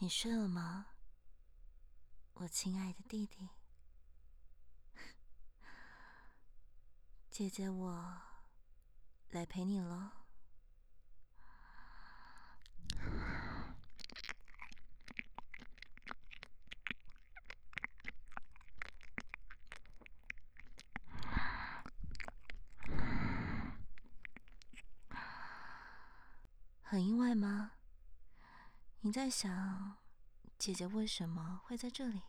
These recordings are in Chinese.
你睡了吗，我亲爱的弟弟？姐姐我来陪你咯。很意外吗？你在想姐姐为什么会在这里？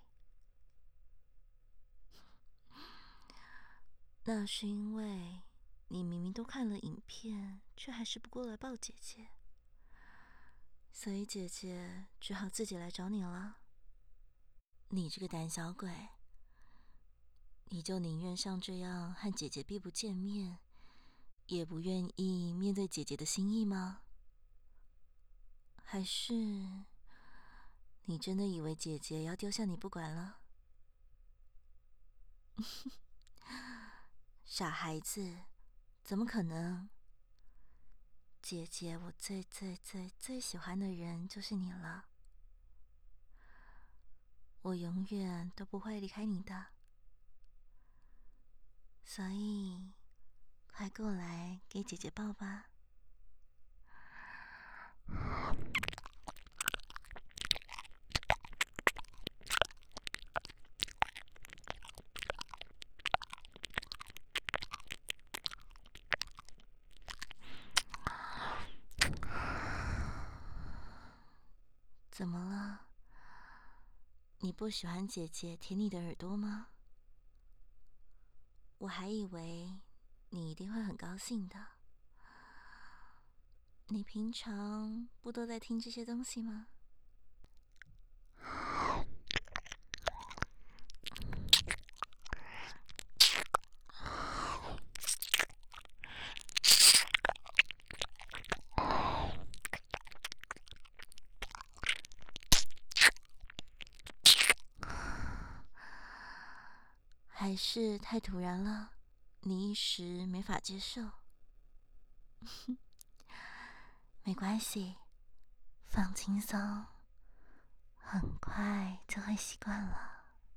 那是因为你明明都看了影片，却还是不过来抱姐姐，所以姐姐只好自己来找你了。你这个胆小鬼，你就宁愿像这样和姐姐避不见面，也不愿意面对姐姐的心意吗？还是你真的以为姐姐要丢下你不管了？傻孩子，怎么可能？姐姐，我最喜欢的人就是你了，我永远都不会离开你的，所以快过来给姐姐抱吧。怎么了？你不喜欢姐姐舔你的耳朵吗？我还以为你一定会很高兴的。你平常不都在听这些东西吗？还是太突然了，你一时没法接受。没关系，放轻松，很快就会习惯了。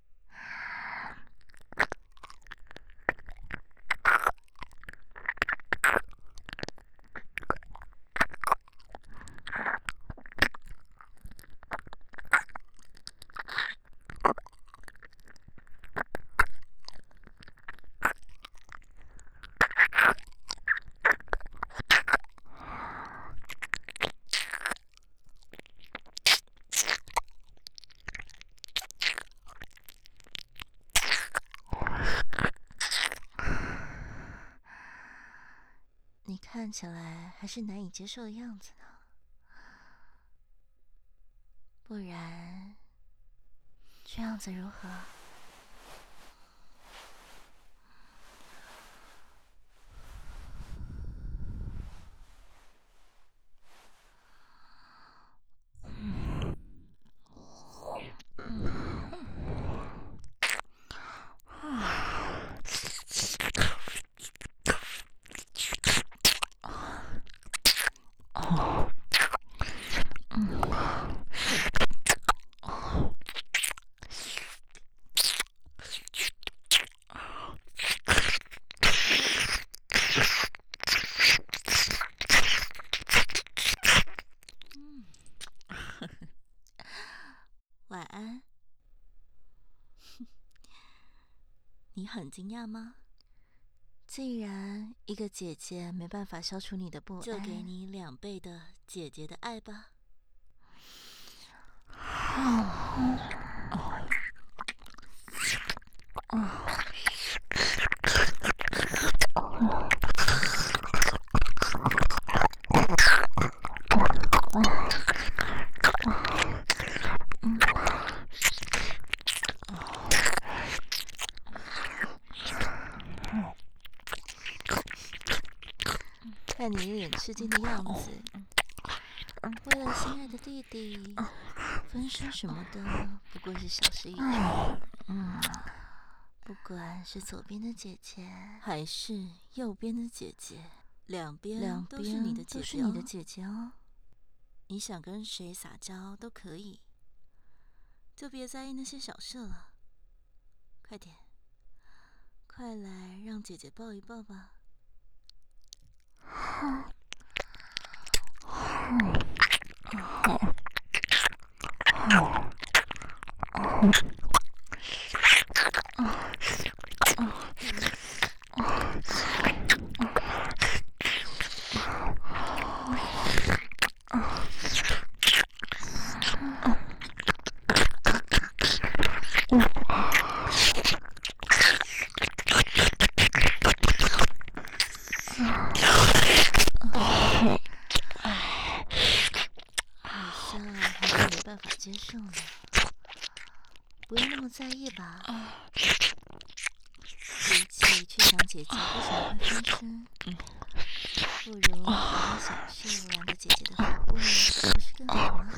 你看起来还是难以接受的样子呢，不然这样子如何？晚安。你很惊讶吗？既然一个姐姐没办法消除你的不安，就给你2倍的姐姐的爱吧。看你一脸吃惊的样子，为了心爱的弟弟，分身什么的不过是小事一桩。不管是左边的姐姐还是右边的姐姐，两边都是你的姐姐哦。你想跟谁撒娇都可以， 就别在意那些小事了。快点，快来让姐姐抱一抱吧。办法接受了，不要那么在意吧。比起去想姐姐为什么会分身，不如好好享受玩着姐姐的服务，不是更好吗？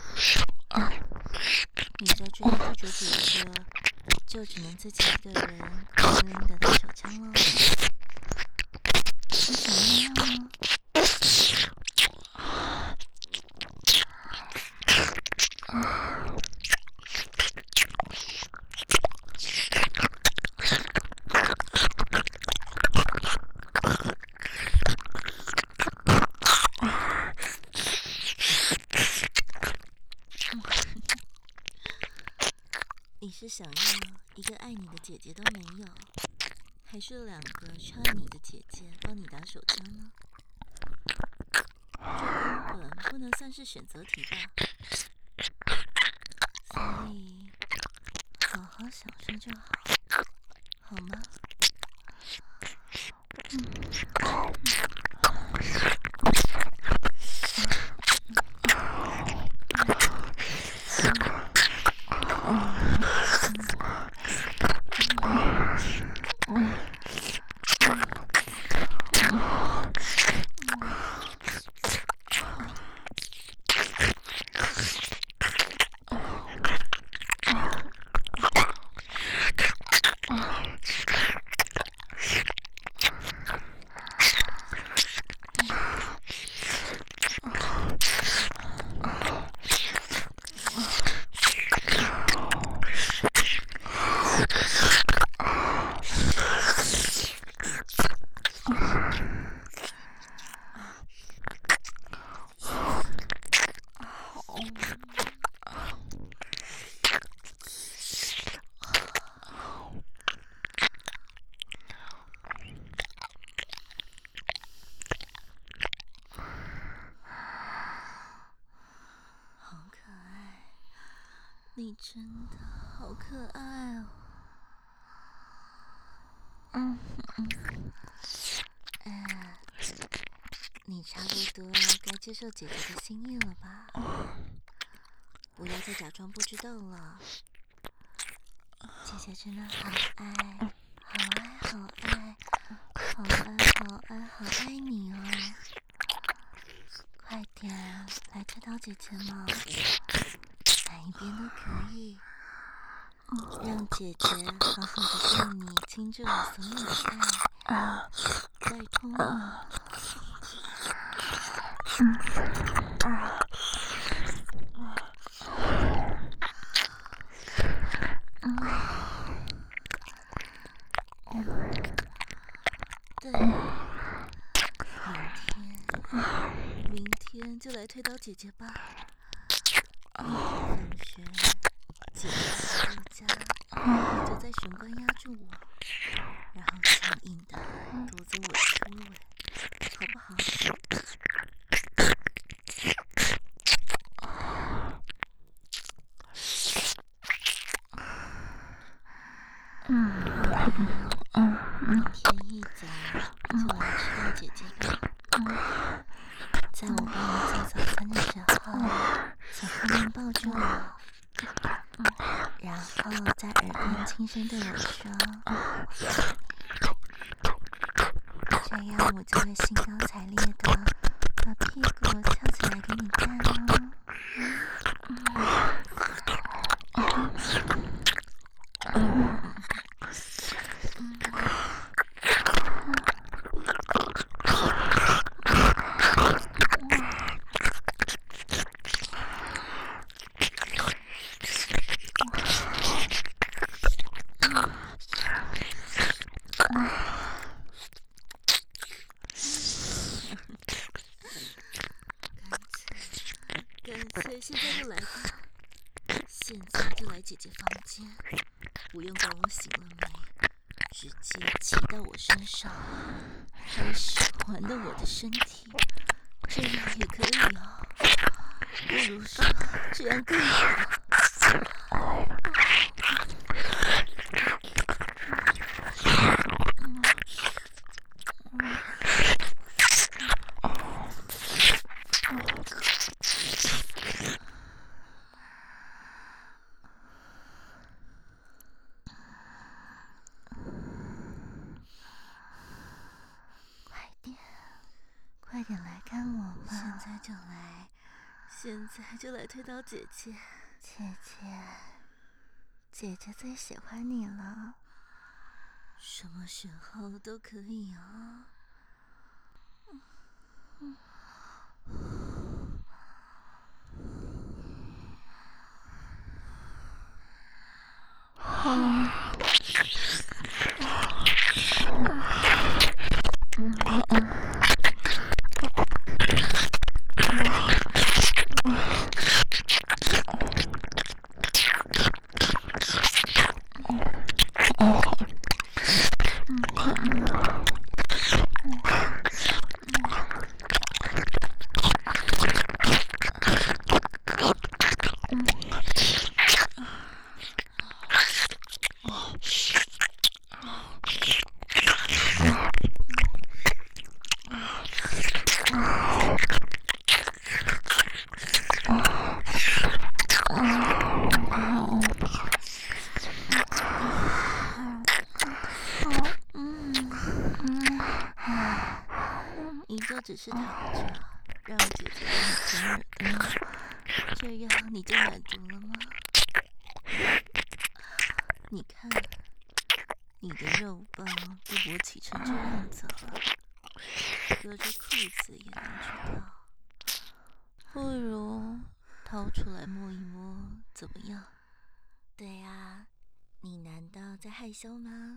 你在这里拒绝姐姐，就只能自己一个人孤零零的打手枪了。你想那样吗？你是想要一个爱你的姐姐都没有，还是2个超爱你的姐姐帮你打手枪呢？这根本不能算是选择题吧。所以，好好享受就好，好吗？你真的好可爱哦！你差不多该接受姐姐的心意了吧？不要再假装不知道了。姐姐真的好爱，好爱，好爱，好爱，好爱，好爱你哦！快点来推倒姐姐嘛，哪一边都可以。让姐姐好好的对你倾注我所有的爱，拜托你。对，明天就来推倒姐姐吧。放学，姐姐回家，你就在玄关压住我，然后强硬的夺走我的初吻，好不好？明天一早就来吃到姐姐吧。在我帮你做早餐的时候，从后面抱住我，然后在耳边轻声对我说，这样我就会兴高采烈的把屁股翘起来给你看哦。 所以现在就来吧，现在就来姐姐房间，不用管我醒了没，直接骑到我身上，开始玩弄我的身体，这样也可以哦。不如说这样更好。 快点来看我嘛！ 现在就来，现在就来推倒姐姐。 姐姐最喜欢你了。 什么时候都可以哦。你就只是躺着，让姐姐帮你舔耳朵，这样你就满足了吗？你看，你的肉棒都勃起成这样子了，隔着裤子也能知道。不如掏出来摸一摸，怎么样？ 对啊，你难道在害羞吗？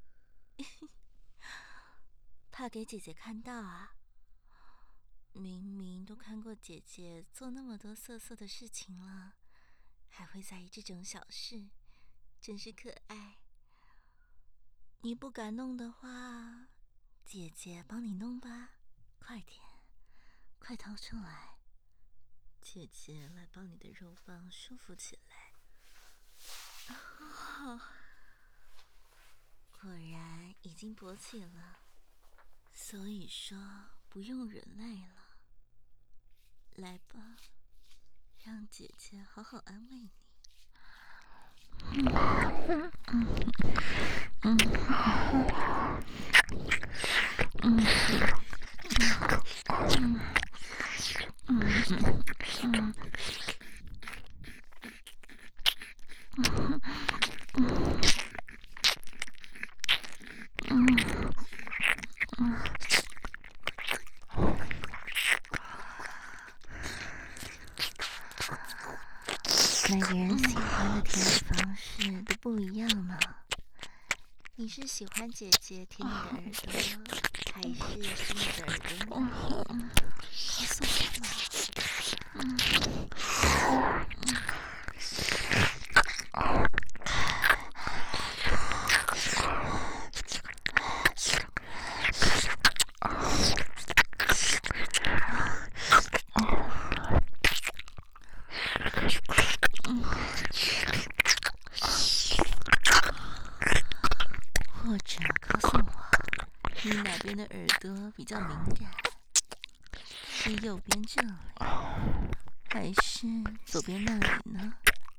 怕给姐姐看到啊？明明都看过姐姐做那么多色色的事情了，还会在意这种小事，真是可爱。你不敢弄的话，姐姐帮你弄吧，快点，快掏出来。 姐姐来帮你的肉棒舒服起来。 果然已经勃起了， 所以说不用忍耐了。来吧，让姐姐好好安慰你。 每个人喜欢的舔的方式都不一样呢。你是喜欢姐姐舔你的耳朵，还是吸你的耳朵呢？告诉我嘛。或者告诉我， 你哪边的耳朵比较敏感？是右边这里，还是左边那里呢？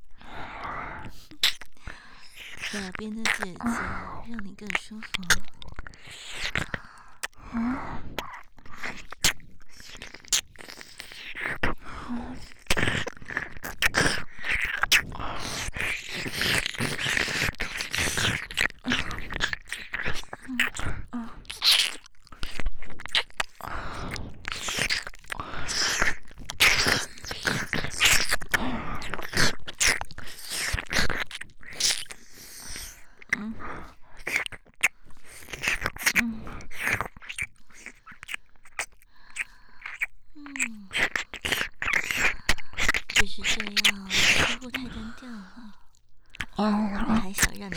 哪边的姐姐让你更舒服？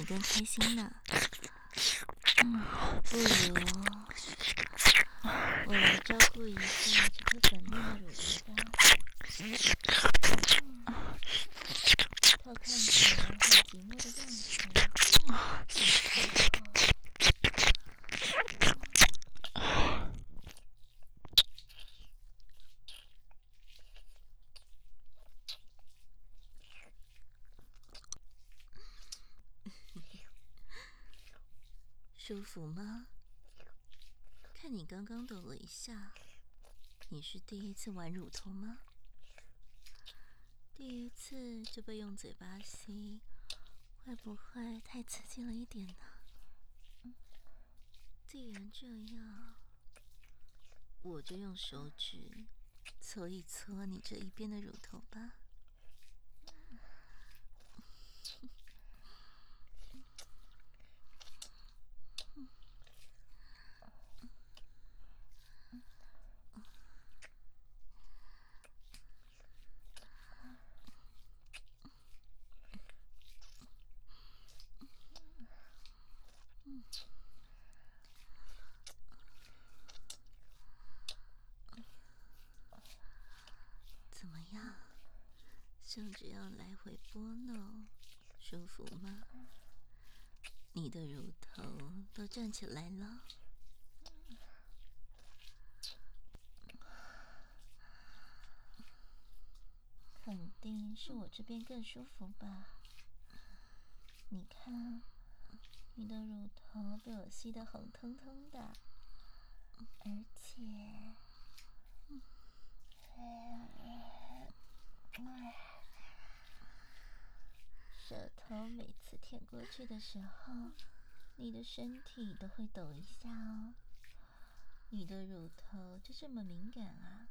更开心呢。不如我来照顾一下这颗粉嫩的乳头吧。它看起来很寂寞的样子。舒服吗？看你刚刚抖了一下，你是第一次玩乳头吗？第一次就被用嘴巴吸，会不会太刺激了一点呢？既然这样，我就用手指搓一搓你这一边的乳头吧。怎么样？手指要来回拨弄，舒服吗？你的乳头都站起来了。肯定是我这边更舒服吧？你看，你的乳头被我吸得红彤彤的，而且，舌头每次舔过去的时候，你的身体都会抖一下哦。你的乳头就这么敏感啊？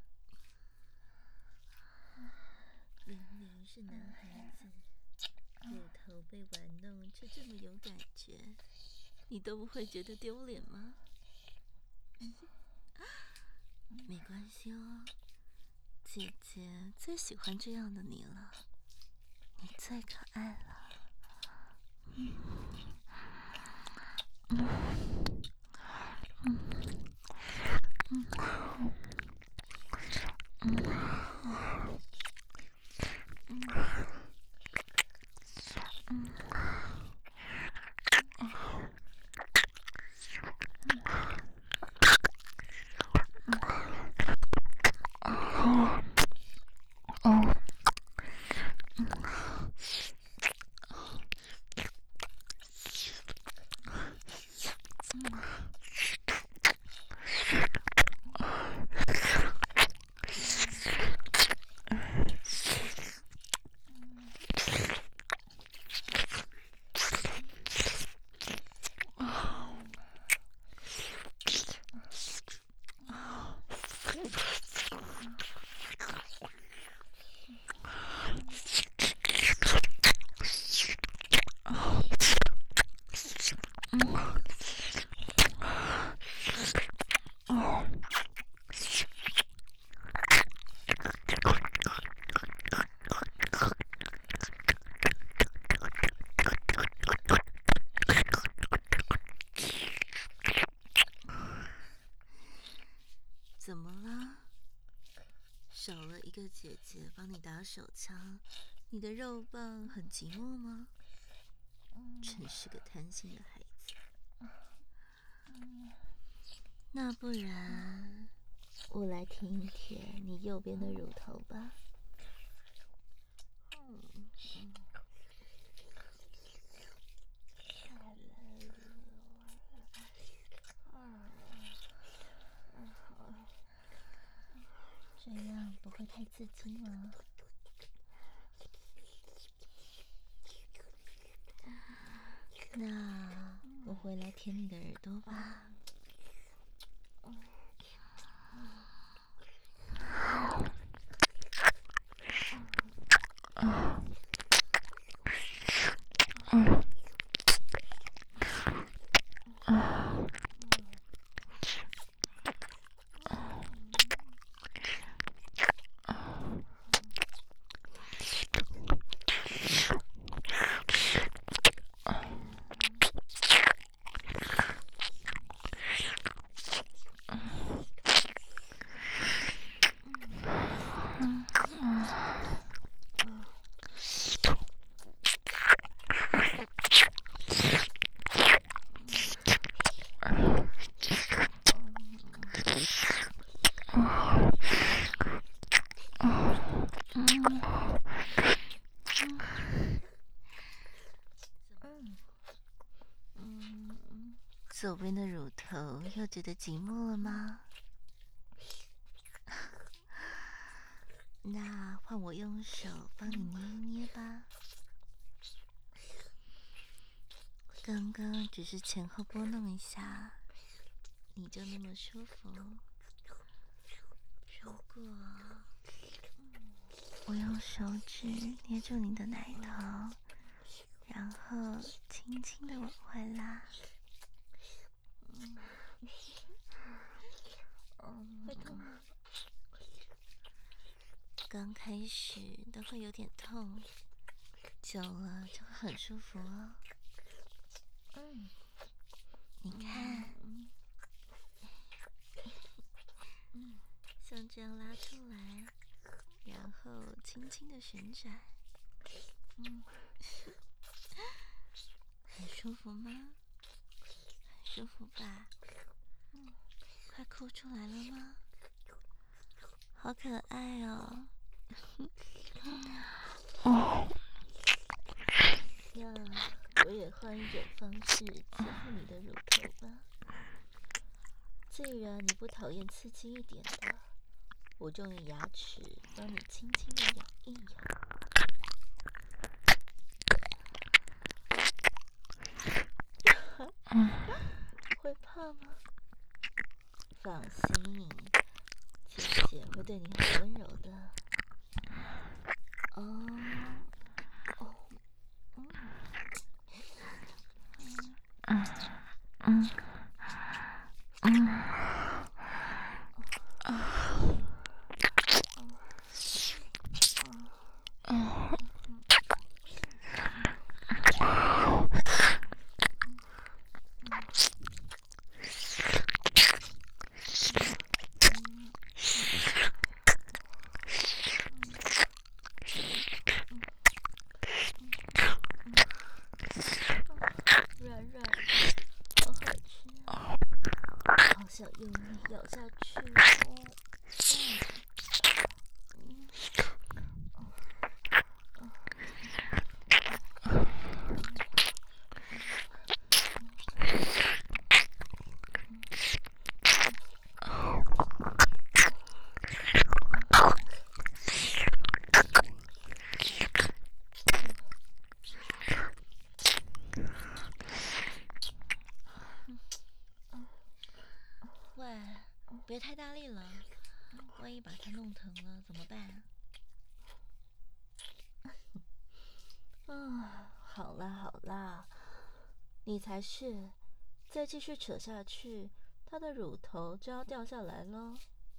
明明是男孩子，乳头被玩弄却这么有感觉，你都不会觉得丢脸吗？没关系哦，姐姐最喜欢这样的你了，你最可爱了。怎么了？少了一个姐姐帮你打手枪，你的肉棒很寂寞吗？真是个贪心的孩子。那不然，我来舔一舔你右边的乳头吧。这样不会太刺激吗？那我回来舔你的耳朵吧。 左边的乳头又觉得寂寞了吗？那换我用手帮你捏一捏吧。刚刚只是前后拨弄一下，你就那么舒服。如果我用手指捏住你的奶头，然后轻轻的往外拉，会痛吗？刚开始都会有点痛，久了就会很舒服哦。你看，像这样拉出来，然后轻轻的旋转，很舒服吗？很舒服吧？快哭出来了吗？好可爱哦！那我也换一种方式欺负你的乳头吧。既然你不讨厌刺激一点的，我就用牙齿帮你轻轻的咬一咬。会怕吗？放心，姐姐会对你很温柔的。软软的，好好吃，好想用力咬下去哦。喂，别太大力了，万一把它弄疼了怎么办？好啦好啦，你才是，再继续扯下去，它的乳头就要掉下来了。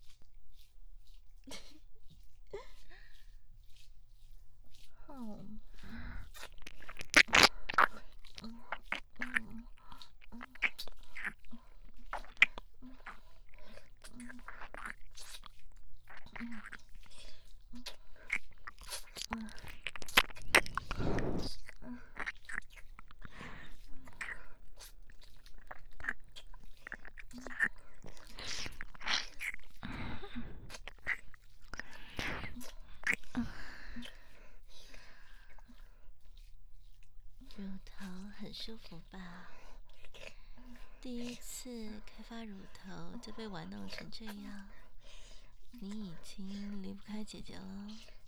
乳头很舒服吧？第一次开发乳头就被玩弄成这样，你已经离不开姐姐了。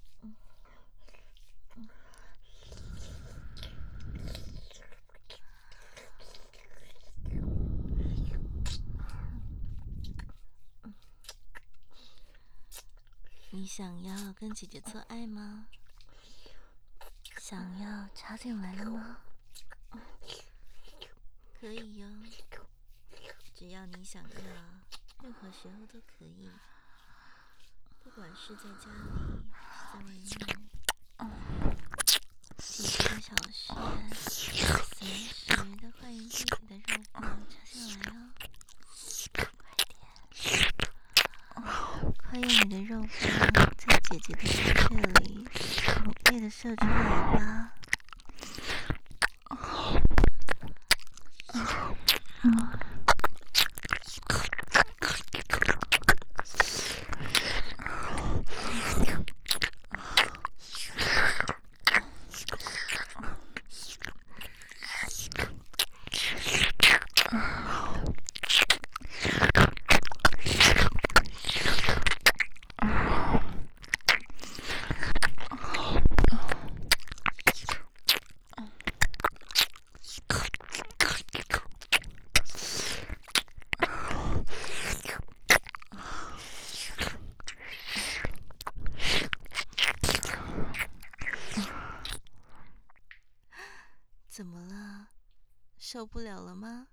你想要跟姐姐做爱吗？想要插进来了吗？可以哟，只要你想要，任何时候都可以。不管是在家里，在外面，姐姐的小穴随时都欢迎自己的肉棒插进来哦。快用你的肉棒在姐姐的小穴里猛烈的射出来吧！ 怎么了？受不了了吗？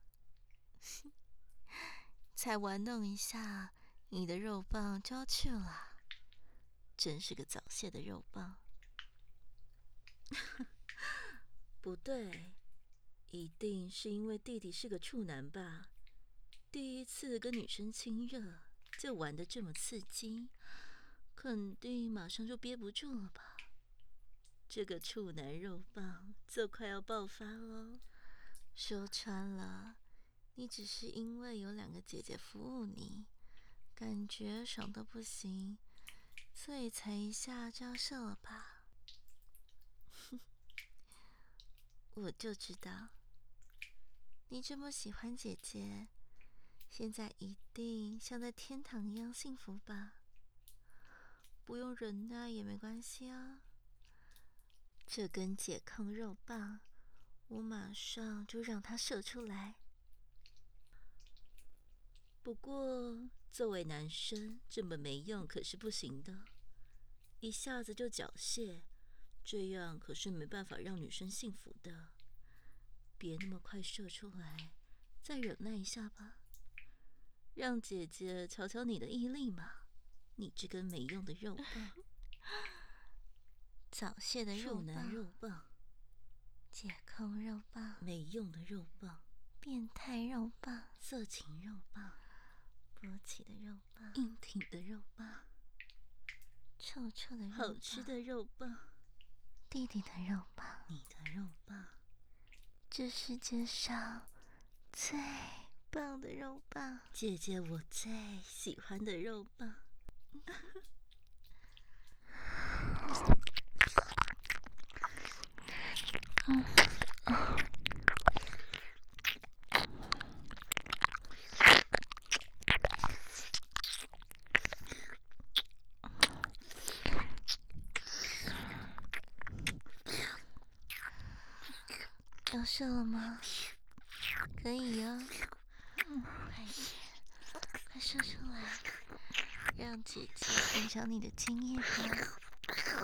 才玩弄一下，你的肉棒就要去了，真是个早泄的肉棒。 不对，一定是因为弟弟是个处男吧？第一次跟女生亲热就玩得这么刺激，肯定马上就憋不住了吧？这个处男肉棒就快要爆发喽！ 说穿了，你只是因为有2个姐姐服务你，感觉爽到不行，所以才一下就要射了吧？我就知道，你这么喜欢姐姐，现在一定像在天堂一样幸福吧？不用忍耐也没关系啊。这根解抗肉棒，我马上就让它射出来。 不过，作为男生这么没用可是不行的，一下子就缴械，这样可是没办法让女生幸福的。别那么快射出来，再忍耐一下吧，让姐姐瞧瞧你的毅力嘛！你这根没用的肉棒， 早泄的肉处男棒， 肉棒， 解控肉棒， 没用的肉棒， 变态肉棒， 色情肉棒， 勃起的肉棒， 硬挺的肉棒， 臭臭的肉棒， 好吃的肉棒， 弟弟的肉棒， 你的肉棒， 这世界上最棒的肉棒， 姐姐我最喜欢的肉棒。 要射了吗？可以哦，快点，快射出来，让姐姐分享你的经验吧。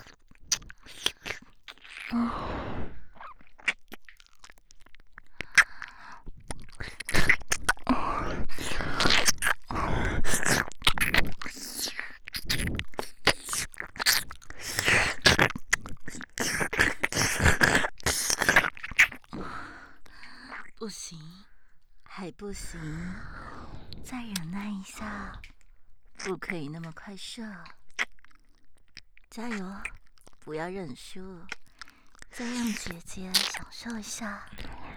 不行，还不行， 再忍耐一下， 不可以那么快射。加油，不要认输， 再让姐姐享受一下。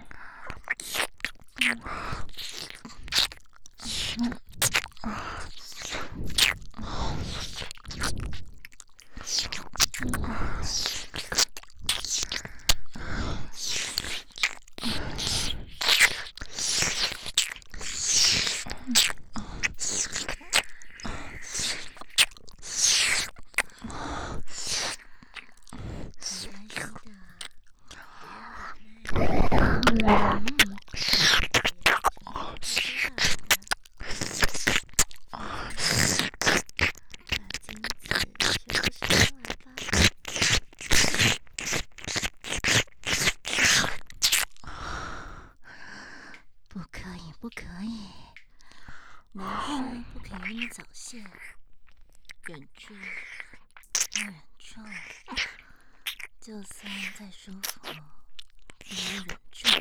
不可以， 男生不可以那么早泄，忍住，要忍住，就算再舒服，也要忍住。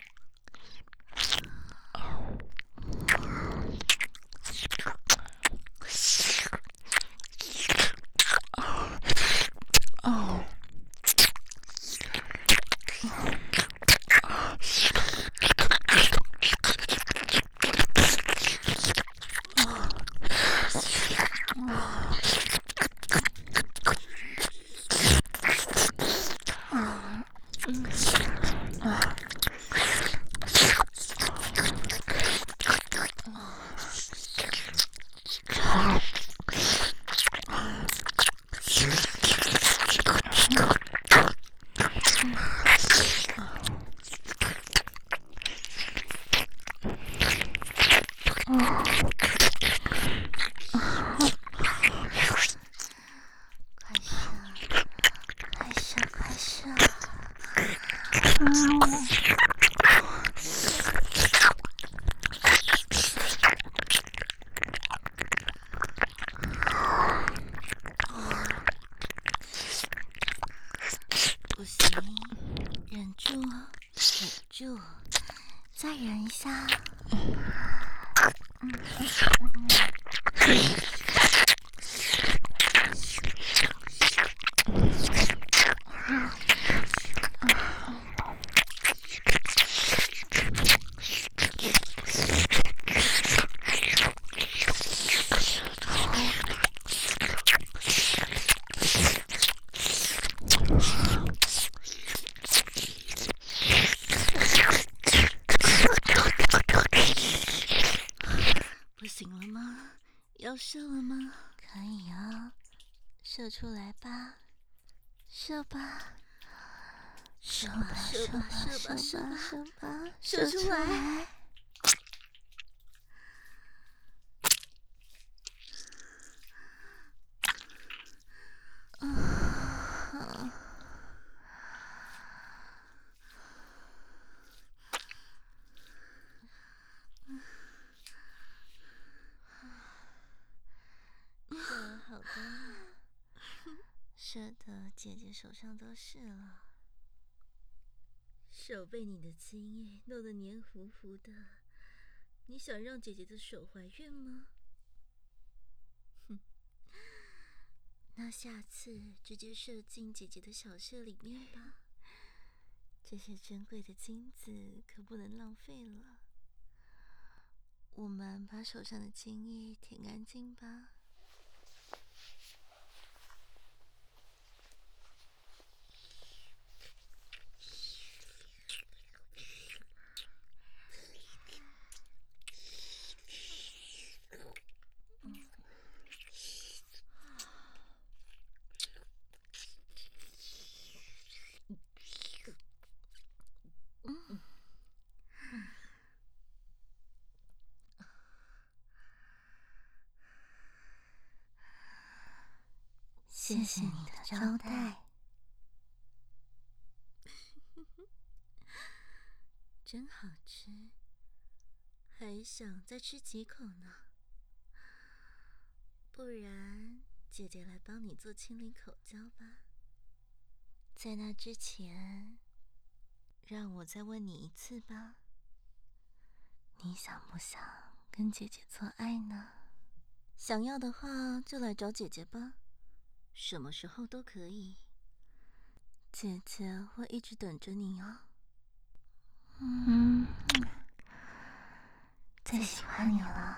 不行，忍住，忍住，再忍一下。不行了吗？要射了吗？可以啊，射出来吧，射吧，射吧，射吧，射吧，射吧，射吧，射出来！射了好多呢，射的姐姐手上都是了。 手被你的精液弄得黏糊糊的，你想让姐姐的手怀孕吗？哼，那下次直接射进姐姐的小穴里面吧。这些珍贵的精子可不能浪费了。我们把手上的精液舔干净吧。 谢谢你的招待， 真好吃，还想再吃几口呢。不然，姐姐来帮你做亲临口交吧。在那之前，让我再问你一次吧。你想不想跟姐姐做爱呢？想要的话，就来找姐姐吧，什么时候都可以。姐姐会一直等着你哦。 最喜欢你了。